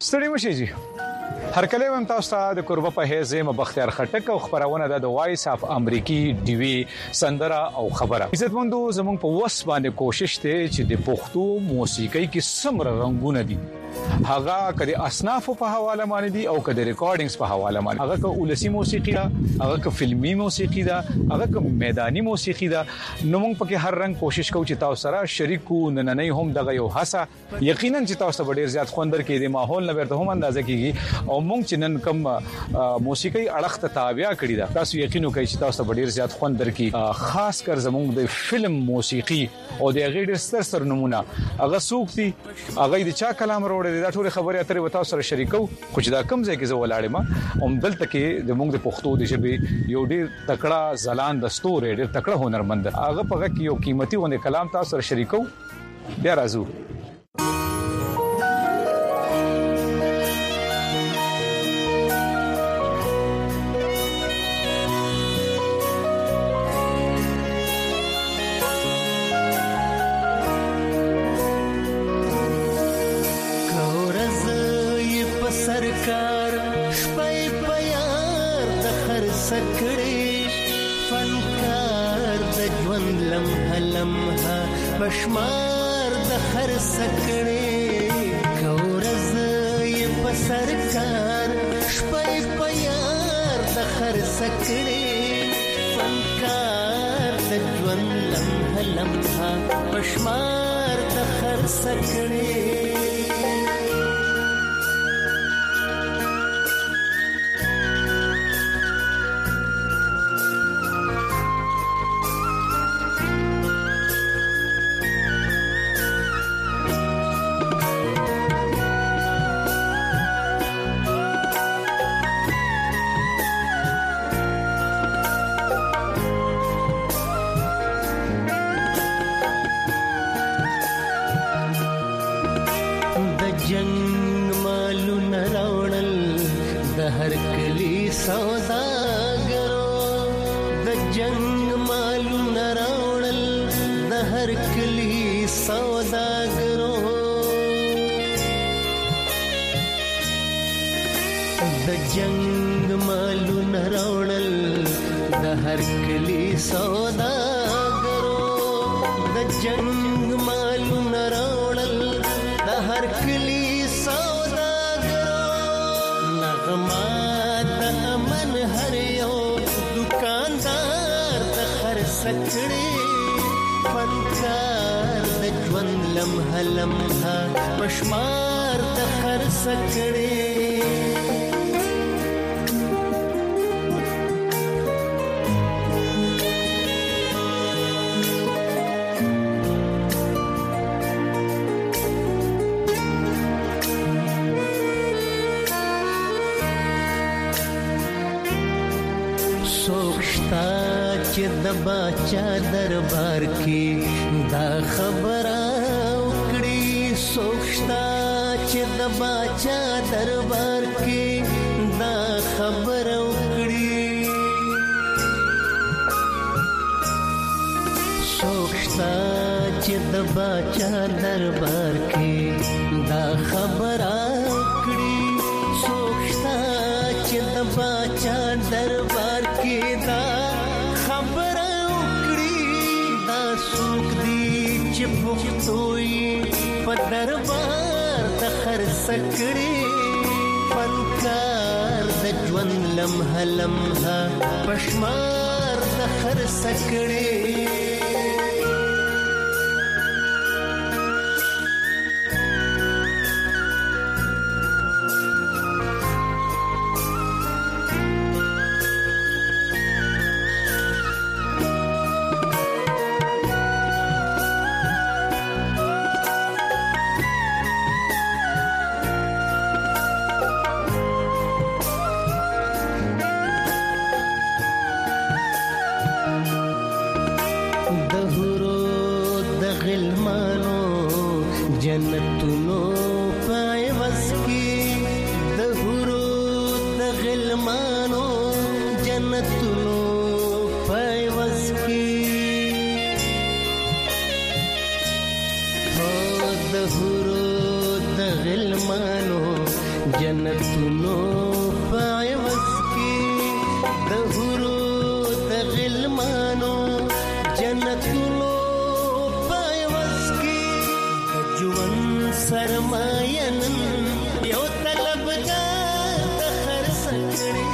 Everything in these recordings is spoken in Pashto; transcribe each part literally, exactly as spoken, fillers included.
ستړي مشي جی هر کله هم تاسو ته د قربه په هیڅ م بختیار خټک او خبرونه د وایس اف امریکي ډي وی سندره او خبره عزتمندو زمونږ په وس باندې کوشش ته چې د پښتو موسیقۍ کې سمره رنگونه دي هغه کدي اصناف په حواله باندې دي او کدي ریکارډینګز په حواله باندې هغه ک اولسی موسیقي دا هغه ک فلمي موسیقي دا هغه ک میداني موسیقي دا نو موږ پکې هر رنگ کوشش کوو چې تاسو سره شریکو نننې هم دغه یو هڅه یقینا چې تاسو ډیر زیات خوندر کې د ماحول نه ورته هم اندازه کیږي او موږ چې نن کوم موسیقي اړخ ته تابع کړی دا تاسو یقینو کوي چې تاسو ډیر زیات خوندر کې خاص کر زموږ د فلم موسیقي او د غیر ستر سر نمونه هغه سوقتي هغه د چا کلام وروړي دا ټول خبرې اترې وتا سره شریکو خو چې دا کم ځای کې زه ولاړم هم دلته کې د موږ د پښتو د ژبې یو ډیر تکړه زلان دستور ډیر تکړه هنرمند هغه په کې یو قیمتي ونه کلام تاسو سره شریکو بیا راځو सरकार शपै प्यार द खर सकड़े फनकार द ژوند لمحه لمحه بشمار د خر سکړې کورز یې په سرکار شپې پیار د خر سکړې فنکار د ژوند لمحه لمحه بشمار د خر سکړې जंग मालू न रावणल द हर कली सौदागरो द जंग मालू न रावणल द हर कली सौदागरो द जंग मालू न रावणल द हर कली सौदागरो द जंग मालू न रावणल द हर कली मन हर यो दुकानदार द खर सकड़े फनकार द ژوند لمحه لمحه بشمار द خر सकड़े چې د باچا دربار کې دا خبره وکړي سوچتا چې د باچا دربار کې دا خبره وکړي سوچتا چې د باچا دربار کې دا خبره وکړي سوچتا چې د باچا دربار کې دا په دربار د خر سکړې فنکار د ژوند لمحه لمحه بشمار د خر سکړې جنتونو پای وسکی د هورو د غلمانو جنتونو پای وسکی هو د هورو د غلمانو جنتونو پایوس کی دهورو دغلمانو جنتونو پایوس کی جوان سرماینن یو طلبګار د خرڅکړي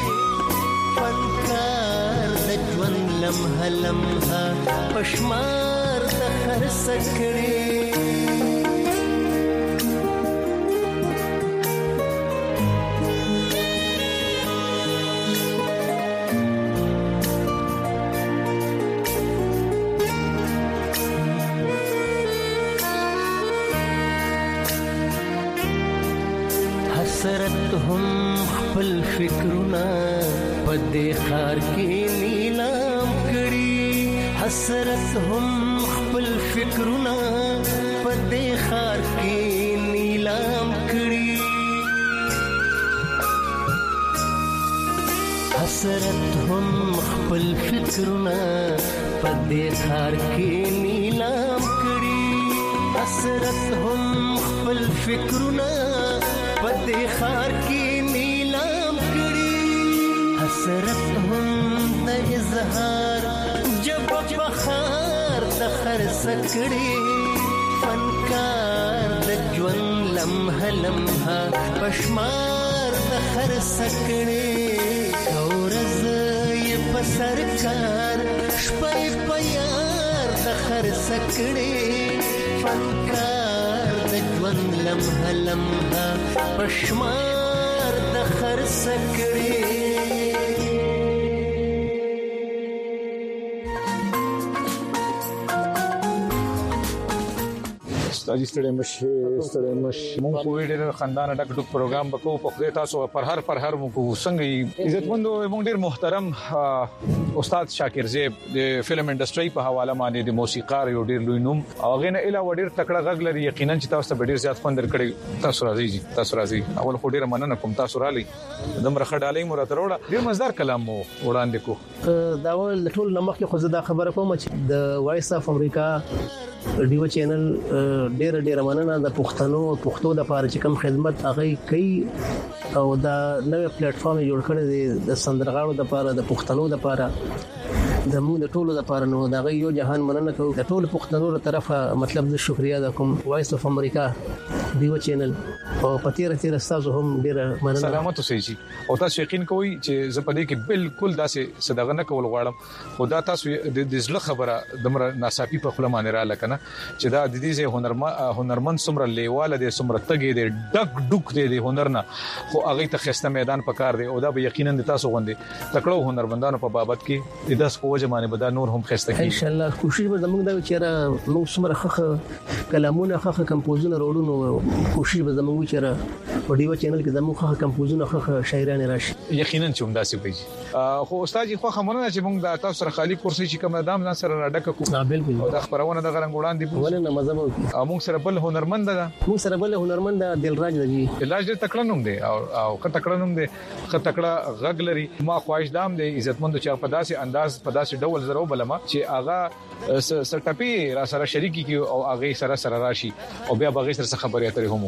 فنکار د ژوند لمحه لمحه پشمار د خرڅکړي حسرت هم خپل فکرونه پدې خار کې نیلام کړي حسرت هم خپل فکرونه پدې خار کې نیلام کړي حسرت هم خپل فکرونه پدې خار کې نیلام کړي حسرت هم خپل فکرونه پدې خار کې نیلام کړي حسرت هم د اظهار جب بخار د خرڅکړي فنکار د ژوند لمحه لمحه پشمار د خرڅکړي اورز یې په سرکار شپه په یار د خرڅکړي فنکار د ژوند لمحه لمحه پشمار د خرڅکړي استاد ستړي مشه ستړي مشه مونږ په ډېر خاندان ډک ډک پروګرام وکړو په خدای تاسو پر هر پر هر مونږ څنګه عزتمندو مونږ ډېر محترم استاد شاکر زیب د فلم انډستری په حواله باندې د موسیقار یو ډېر لوی نوم هغه نه علاوه ډېر تکړه غږ لري یقینا چې تاسو ته ډېر زیات خوند درکړي تاسو راځي تاسو راځي اول خو ډېر مننه کوم تاسو رالي دمر خډالې مو راته وروړه ډېر مزدار کلام مو وړاندې کو دا ول ټول نمخ خو زه دا خبره کوم چې د وایس اف امریکا ډیو چینل ډېر ډېر مننه د پښتنو پښتو د لپاره چې کوم خدمت هغه کوي او دا نوې پلیټ فارم جوړ کړی دی د سندرغاړو د لپاره د پښتنو د لپاره د موږ د ټولو لپاره نو دا یو جهان مننه کوم د ټولو پښتنو تر طرفه مطلب د شکریا د کوم وایس اف امریکا دیو چینل او پتیره تیر تاسو هم ډیر مننه سلامت اوسئ جی او تاسو یقین کوئ چې زپدې کې بالکل داسې صدقه نه کول غواړم خدا تاسو د زړه خبره دمر ناصافي په خپل معنی را لکنه چې دا د دې هنرمند هنرمند سمره لیواله د سمره تګې د ډک ډک د هنر نه خو هغه ته خسته میدان پکار دی او دا به یقینا د تاسو غوندي تکړو هنرمندانو په بابت کې د داس په وجه باندې به دا نور هم خسته کی ان شاء الله کوشش به زموږ دا چې را موږ سمره خخه کلامونه خخه کمپوزونه وروړو کوشش به زموږ چې را په ډیو چینل کې زموږ خخه کمپوزونه خخه شاعران راشي یقینا چې هم داسې وي خو استاد خو خبرونه چې موږ د تاسو سره خالی کورسي چې کوم دام ځان سره راډک کو بالکل دا خبرونه د غرنګ وړاندې ولنه مزه مو موږ سره بل هنرمند ده موږ سره بل هنرمند دلراج دی دلراج دې تکړه نوم دی او او که تکړه نوم دی که تکړه غږ لري ما خواهش دام دی عزتمند چې په داسې انداز په داسې ډول زرو بلما چې اغا سټپی را سره شریکی کی او اغه سره سره راشي او بیا بغیر سره خبرې اترې هم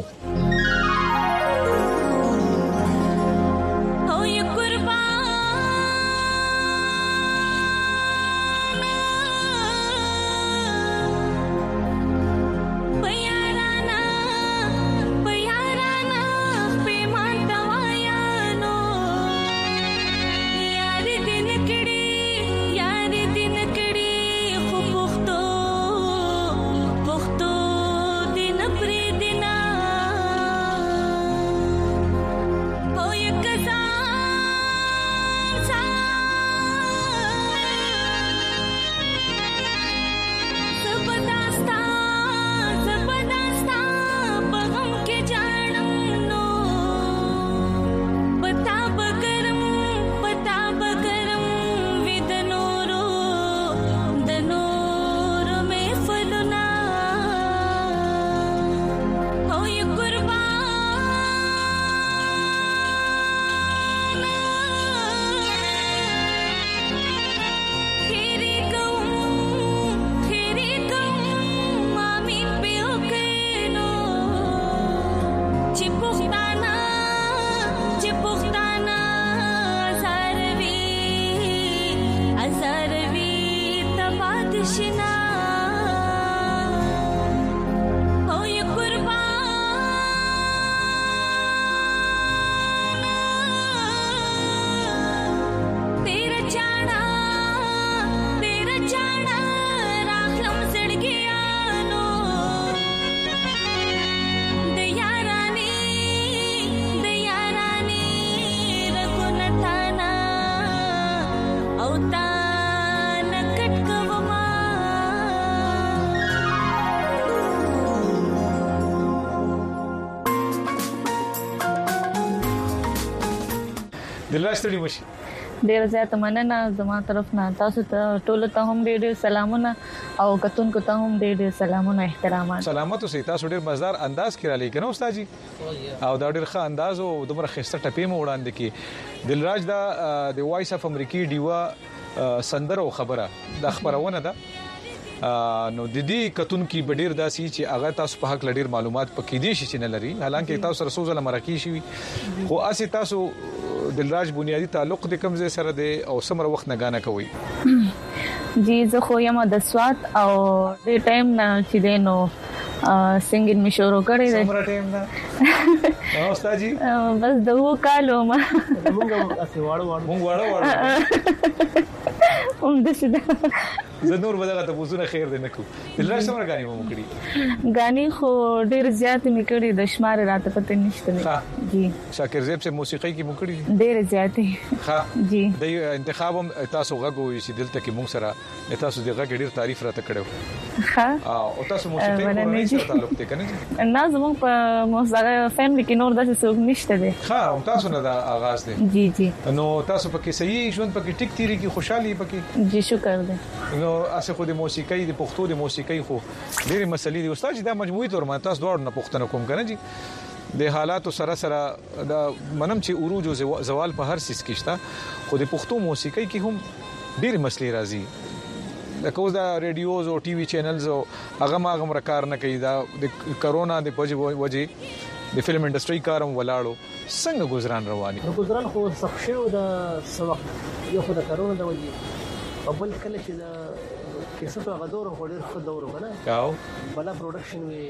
دلراج ستړي مشي ډیر زیات مننه زما طرف نه تاسو ته ټول ته هم ډیر سلامونه او کتونکو ته هم ډیر سلامونه احترامات سلامات اوسئ تاسو ډیر مزدار انداز کې را لیکنه استاد جی او دا ډیر ښه انداز او دومره خسته ټپې مو وړاندې کې دلراج دا د وایس اف امریکي ډیوا سندره او خبره د خبرونه ده نو د دې کتون کې بډیر داسي چې هغه تاسو په حق لډیر معلومات پکې دي چې نه لري حالانکه تاسو سره سوزله مرکی شي خو اسی تاسو دلراج بنیادی تعلق د کوم ځای سره دی او سمره وخت نه غانه کوي جی زه خو یم د سوات او د ټایم نه چې دینو سنگینګ می شروع کړی دی سمره ټایم نه او استاد جی بس دغه کالو ما موږ اسی واړو واړو موږ واړو واړو هم د سده زه نور بدغه ته پوزونه خیر دی نکو دلراج سمره غاني مو کړی غاني خو ډیر زیات می کړی د شمار راته پته نشته جی شاکر زیب سے موسیقي کې مو کړی ډیر زیاتې ښه جی د انتخاب تاسو غوږ چې دلته کې موږ سره تاسو دغه ډیر تعریف راته کړو ښه او تاسو موسیقي کورنۍ سره تعلق دی کنه نه زموږ په موسیقي فیملی کې نور داسې څوک نشته دی ښه تاسو نه دا آغاز دی جی جی نو تاسو پکې صحیح ژوند پکې ټیک تیری کې خوشحالي پکې جی شکر دی نو اسه خو د موسیقي د پښتو د موسیقي خو ډېرې مسلې دي استاد دا مجموعي تور ما تاسو دوړ نه پښتنه کوم کنه جی د حالات سره سره دا منم چې عروج او زوال په هر سیس کې شته خو د پښتو موسیقي کې هم ډېرې مسلې راځي د کوز دا ریډیوز او ټي وي چینلز او هغه ما هغه کار نه کوي دا د کرونا د وجه د فلم انډستری کارم ولاړو څنګه گزاران رواني گزاران خو سخت شو د سوق یو خو د کرونا د وجه او بل کله چې د کیسه هغه دور خو ډیر ښه دور وکړه او بلا پروډکشن وی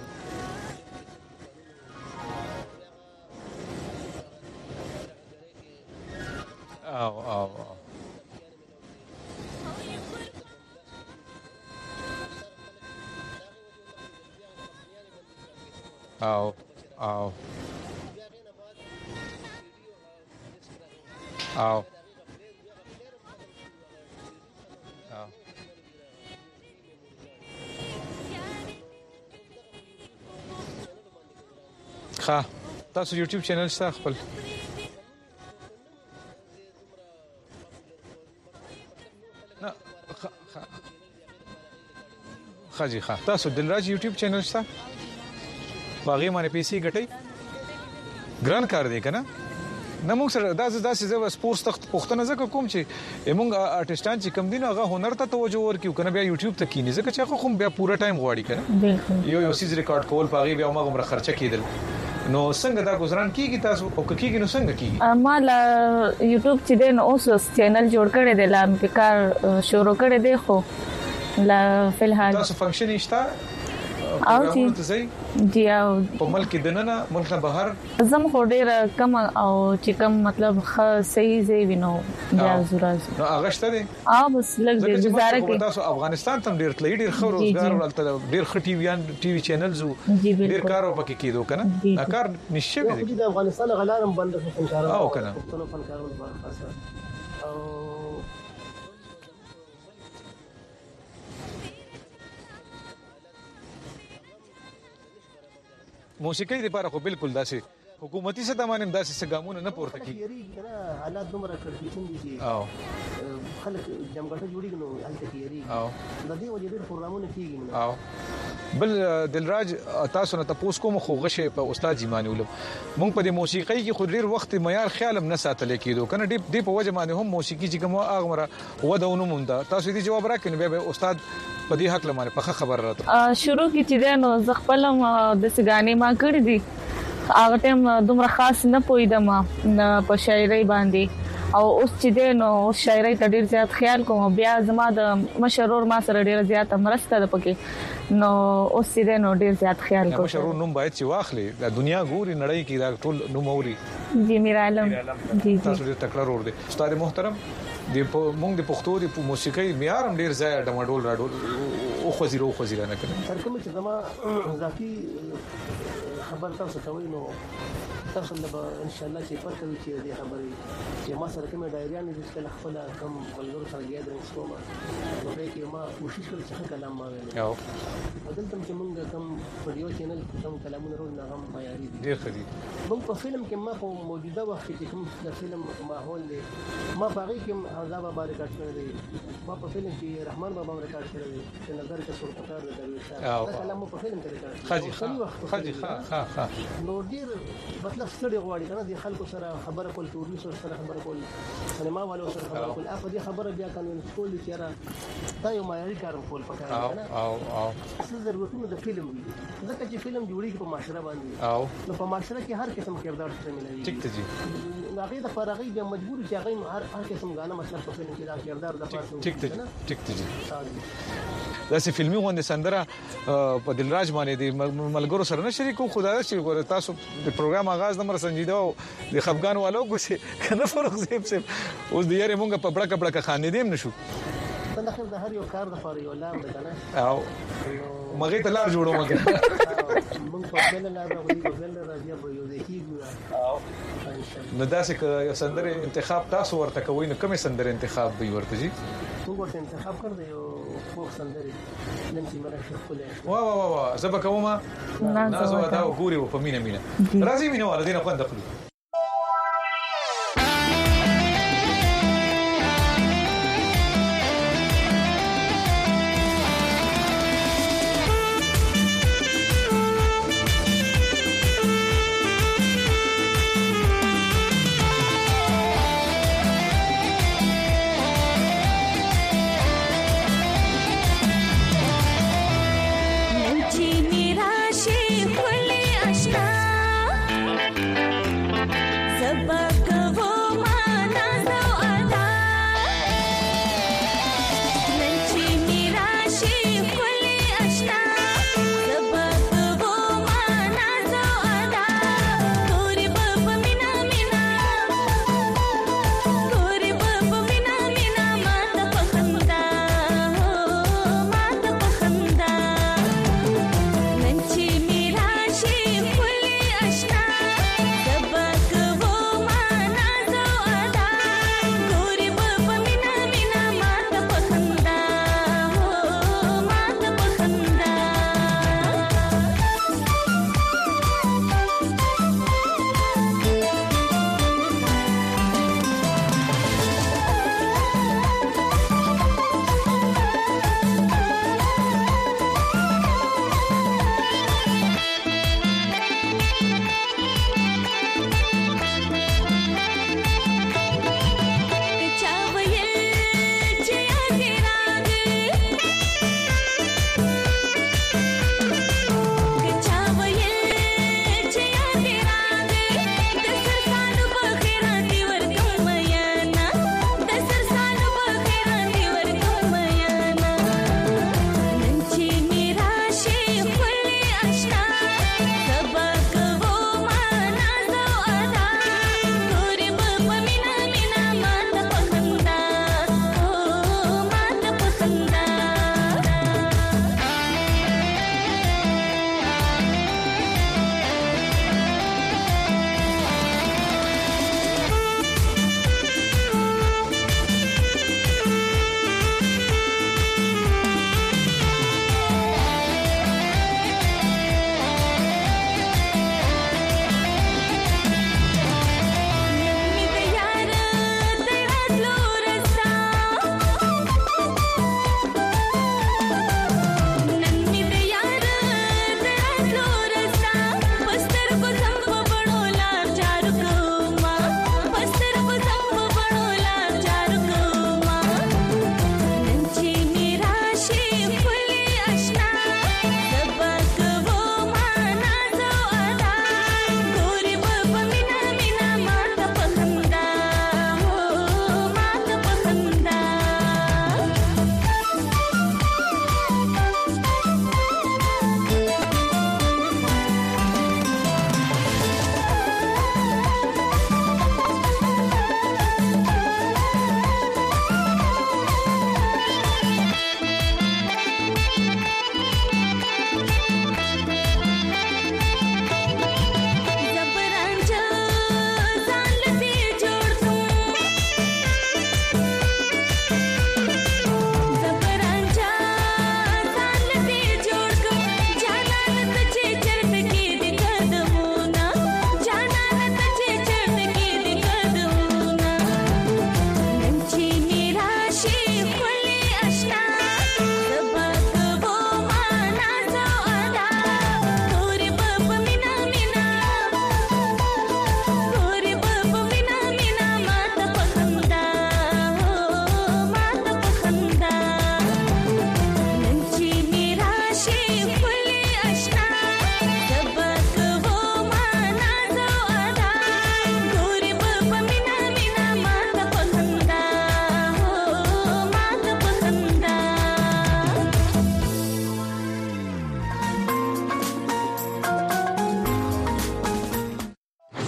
او او او او او ښه تاسو یوټیوب چینل شته خپل نه ښه جی ښه تاسو دلراج یوټیوب چینل شته باغی باندې پیسې ګټي ګران کار دی کنه نه موږ سره داسې داسې زو سپورتس تخت پښتنه زکه کوم چې موږ آرټستان چې کم دي نو هغه هنر ته توجه ورکیو کنه بیا یوټیوب ته کینې زکه چې خو بیا پورا ټایم غواړي کنه یو یو سیز ریکارډ کول پاغي بیا موږ عمر خرچه کیدل نو څنګه دا گزاران کیږي تاسو او کیږي نو څنګه کیږي ما لا یوټیوب چې دین اوس چینل جوړ کړی دی لا په کار شروع کړی دی خو لا فلحال تاسو فنکشن شته او جی جی او په ملک دننه ملک نه بهر زم خو ډیر کم او چې کم مطلب ښه صحیح زی وینو بیا زراز نو هغه شته دي او بس لږ دې گزاره کوي تاسو افغانستان ته ډیر تللی ډیر خبر روزګار ولته ډیر ښه ټي وی ټي وی چینلز ډیر کارو پکې کیدو کنه دا کار نشي دی د افغانستان غلارم بند فنکارانو او کنه فنکارانو په خاصه او موسیقي لپاره خو بالکل داسې حکومتي سطح باندې داسې سګامونه نه پورته کی کنه حالات دومره کړکېچن دي او خلک جمګټه جوړیږي نو هلته کیږي او د دې وجې ډېر پروګرامونه کیږي او بل دلراج تاسو نه تاسو کوم خو غشه په استاد جیمانی ولم مونږ په دې موسیقي کې خو ډېر وخت معیار خیالم نه ساتل کېدو کنه دې دې په وجه باندې هم موسیقي چې کوم هغه مره ودونه مونږ تاسو دې جواب راکړئ به استاد په دې حق لمانه په خبر راته شروع کی چې دا نو ز خپلم د سګانی ما کړی دي هغه ټیم دومره خاص نه پویدم نه په شاعرۍ باندې او اوس چې دی نو شاعرۍ ته ډیر زیات خیال کوم بیا زما د مشرور ما سره ډیر زیات مرسته ده پکې نو اوس چې دی نو ډیر زیات خیال کوم مشرور نوم باید چې واخلي د دنیا ګوري نړۍ کې دا ټول نوم اوري جی میرا علم جی جی تاسو ډیر تکړه ور دي استاد محترم د موږ د پښتو د موسیقۍ معیار هم ډیر ځای ډمډول راډول او خو زیرو خو زیرو نه کړي تر کوم چې زما ذاتی خبر تاسو ته وینم تاسو له ان شاء الله چې پته وي چې دې خبرې چې ما سره کومه ډایریا نه دي چې خپل کم ولور سره ګیدرینګ کوم نو په کې ما کوشش کړم چې کلام ما ویل او بدل تم چې موږ کم ویډیو چینل کوم کلامونه ورو نه هم معیاري دي ډیر خدي موږ په فلم کې ما په موجوده وخت کې کوم د فلم ماحول دی ما باغی کې عذاب بابا ریکارډ کړی دی ما په فلم کې رحمان بابا ریکارډ کړی دی چې نظر کې صورت کار دی دا کلام په فلم کې ریکارډ خاجي خاجي ها ها ها نو ډیر مطلب ستړي غواړي کنه د خلکو سره خبره کول ټوري سره خبره کول سینما والو سره خبره کول اخو دې خبره بیا کنه کول چې را دا یو معیاري کار کول پکاره نه او او څه ضرورتونه د فلم وي ځکه چې فلم جوړیږي په معاشره باندې او نو په معاشره کې هر قسم کردار سره ملوي ټیک ته جی هغه د فارغي د مجبور چې هغه هر هر قسم غانه مطلب په فلم کې دا کردار د پاتې ټیک ته ټیک ته جی دا سه فلمي غونډه سندره په دلراج باندې د ملګرو سره نه شریکو خدای شي ګور تاسو د پروګرام آغاز نمبر سنجیده او د خفغان والو کو څه کنه فرق زیب سه اوس د یاره مونږ په بڑا کپڑا خانې دیم نشو تنه د هر یو کار د فار یو لار ده کنه او مګې ته لار جوړو مګې مونږ په بل لار راغلي په بل راځي په یو ځای کېږو او نو دا څه سندره انتخاب تاسو ورته کوئ نو کومه سندره انتخاب به ورته جی موږ ورته انتخاب کړو یو فوک سندره نن چې مرا شیخ کوله وا وا وا زبا کومه نازو دا وګوري په مینه مینه راځي مینه ولا دینه خوند خپل Go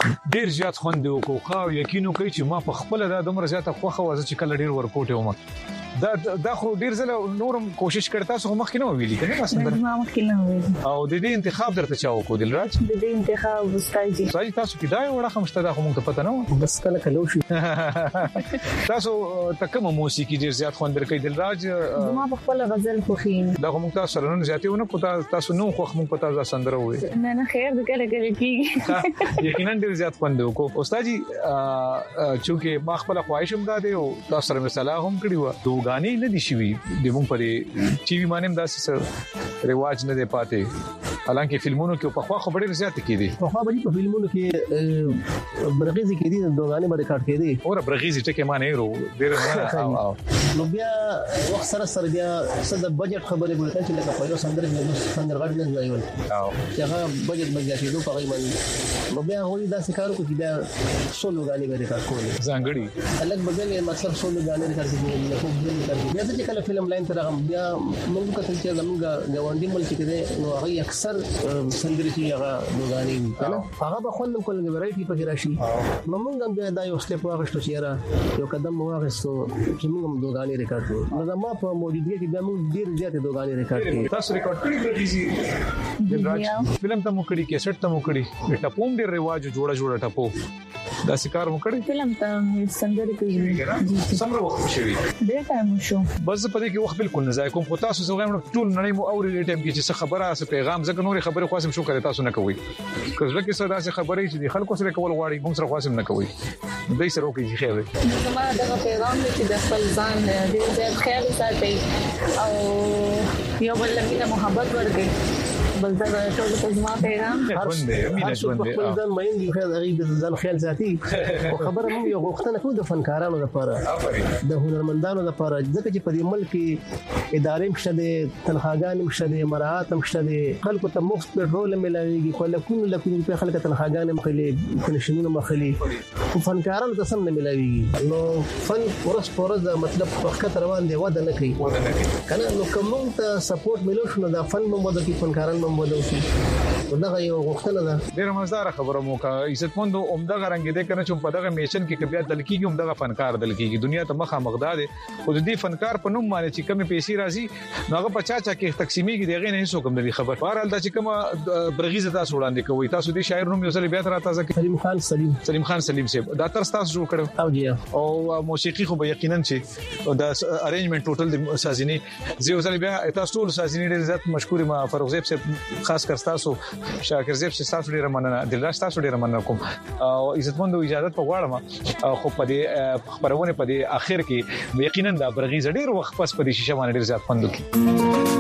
ډیر زیات خوند وکړو خو یقینو کوي چې ما په خپل د دومره زیاته خوخه وځي چې کله ډیر ورکوټ وم دا دا خو ډیر زله نورم کوشش کړ تاسو مخکې نه ویلي کنه سندره ما مخکې نه ویلي او د دې انتخاب درته چا وکړو دلراج د دې انتخاب وستایي سړي تاسو کې دا وړه خمسته دا خو مونږ ته پته نه بس کله کلو شي تاسو تکه موسیقي ډیر زیات خوند درکې دلراج ما په خپل غزل خوخي دا کوم تاسو سره نه زیاتونه کو تاسو نو خو مونږ پتا ځا سندره وې نه نه خیر د کله کله کیږي یقینا ډیر زیات خوند وکړو استاد جی چې ما خپل خواهشم دا دی او تاسو سره مثلا هم کړی و دوغانی نه دي شي د مونږ پرې ټي وي باندې داسې رواج نه دی پاتې حالانکه فلمونو کې په خوا خبرې زیات کېدي په خوا باندې په فلمونو کې برغیزي کې دي د دوغانی باندې کاټ کې دي اور برغیزي ټکه معنی ورو ډیر نه نو بیا وخت سره سره بیا څه د بجټ خبرې ګورته چې لکه په یو سندره کې سندرغاړي نه ځایول او چې هغه بجټ بجټ دوه په غیمن نو بیا هغوی دا سکارو کوي بیا سولو غالي غړي کار کوي ځانګړي الګ بدل مطلب سولو غالي کار کوي نو په دې کار کوي بیا چې کله فلم لاین تر هغه بیا موږ کتل چې زموږ غونډي ملک کې نو هغه اکثر سندري چې هغه دوغانی کنه هغه به خپل کول ورایټي پکې راشي نو موږ هم دا یو سټپ واغښتو چې را یو قدم واغښتو چې موږ هم دوغانی ریکارډ کړو نو دا ما په موجودګي کې بیا موږ ډیر زیات دوغانی ریکارډ کړو تاسو ریکارډ کړی برغیزي دلراج فلم ته مو کړی کیسټ ته مو کړی ټپوم ډیر رواج جوړه جوړه ټپو دا سکار مو کړی فلم ته سندري کوي سمره وخت شوی ډیر ټایم شو بس په دې کې وخت بالکل نه ځای کوم خو تاسو زغم ټول نړۍ مو اوري دې ټیم کې چې څه خبره څه پیغام ځکه نورې خبره خاصم شو کړی تاسو نه کوي کله کې صدا څه خبرې چې خلکو سره کول غواړي موږ سره خاصم نه کوي دوی سره وکړي خیر زما دغه پیغام دی چې د خپل ځان دې ځای خیال ساتي او یو بل لمینه محبت ورکړي بل دا ټول په زما پیغام هر څه په خپل ځان مېن دي خیر هغه د ځان خیال ساتي او خبره هم یو غوښتنه کوي د فنکارانو لپاره د هنرمندانو لپاره ځکه چې په دې ملک کې ادارې مشته دي تنخواګان مشته دي مراعات مشته دي خلکو ته مفت پټرول ملایږي کله کوم لکه په خلک تنخواګان مخلي کنيشنونه مخلي فنکارانو ته سم نه ملایږي نو فن ورس پورز مطلب وخت روان دی ودا نه کوي کنه نو کوم ته سپورټ ملو شنو دا فن مو د فنکارانو مودوسی دغه یو غوښتنه ده ډیره مزدار خبره مو کا عزتمند عمده رنګ دې کنه چې په دغه میشن کې کبیا دل کېږي عمده فنکار دل کېږي دنیا ته مخه مقدار دي او دې فنکار په نوم باندې چې کمی پیسې راځي نو هغه پچا چا کې تقسیمي کې دغه نه هیڅ کوم نه خبر بهرحال دا چې کوم برغیزه تاسو وړاندې کوي تاسو دې شاعر نوم یو ځل بیا تر تاسو کې سلیم خان سلیم سلیم خان سلیم صاحب دا تر تاسو جوړ کړو او جی او موسیقي خو به یقینا چې دا ارینجمنت ټوټل د سازینی زه یو ځل بیا تاسو ټول سازینی ډیر زیات مشکور ما فاروق زیب صاحب خاص کر تاسو شاکر زیب تاسو ډیر مننه دلراج تاسو ډیر مننه کوم او عزتمند اجازه په غواړم خو په دې خبرونه په دې اخر کې یقینا دا برغیز ډیر وخت پس په دې شیشه باندې ډیر زیات خوند وکړي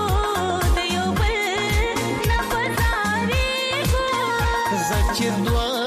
چې دوه